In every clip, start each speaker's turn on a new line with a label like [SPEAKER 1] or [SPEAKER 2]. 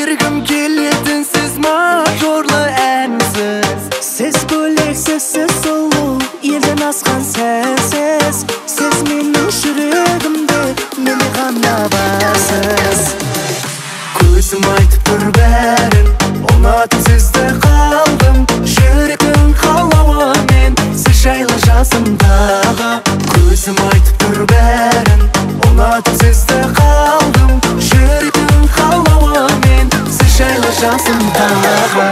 [SPEAKER 1] бергім келетін сіз мажорлы әнсіз.
[SPEAKER 2] Сіз бөлек, сіз сұлу, елден асқан сіз. Сіз менің жүрегімде, мені ғана бассыз.
[SPEAKER 1] Көзім айтып тұр бәрін, ұнатып сізді қалдым. Жүректің қалауымен сіз жайлы жасымдағы. Көзім айтып тұр бәрін, ұнатып сізді қалдым. Жүректің қалауымен сіз жайлы жасымдағы.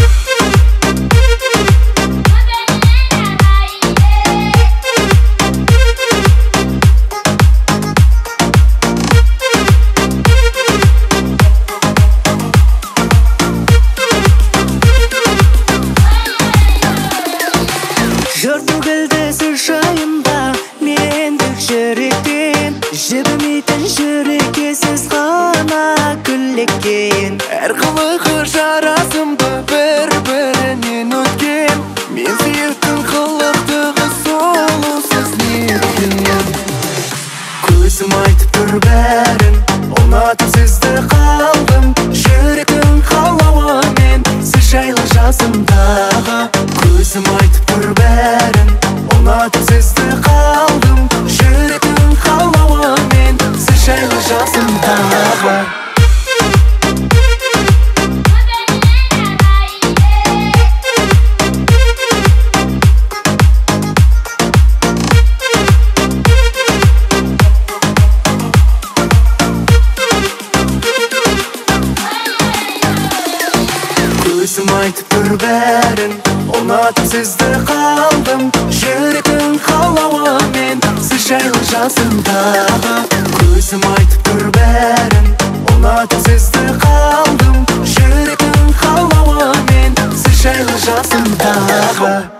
[SPEAKER 2] Жыр төгілді сіз жайында, мендік жүректен. Жібімейтін жүрекке сіз ғана күллеккен.
[SPEAKER 1] Әр қылығы жарасымды бір-бірінен өткен. Мен сүйіктің қылықтығы солу сіз неткен. Көзім айтып тұр бәрін, ұнатып сізді қалдым. Жүректің қалауымен сіз жайлы жасымдағы. Көзім айтып тұр бәрін, ұнатып сізді қалдым. Жүректің қалауымен сіз жайлы жасымдағы. Көзім айтып тұр бәрін, ұнатып сізді қалдым. Жүректің қалауымен сіз жайлы жасымдағы. Көзім айтып тұр бәрін, ұнатып сізді қалдым. Жүректің қалауымен сіз жайлы жасымдағы.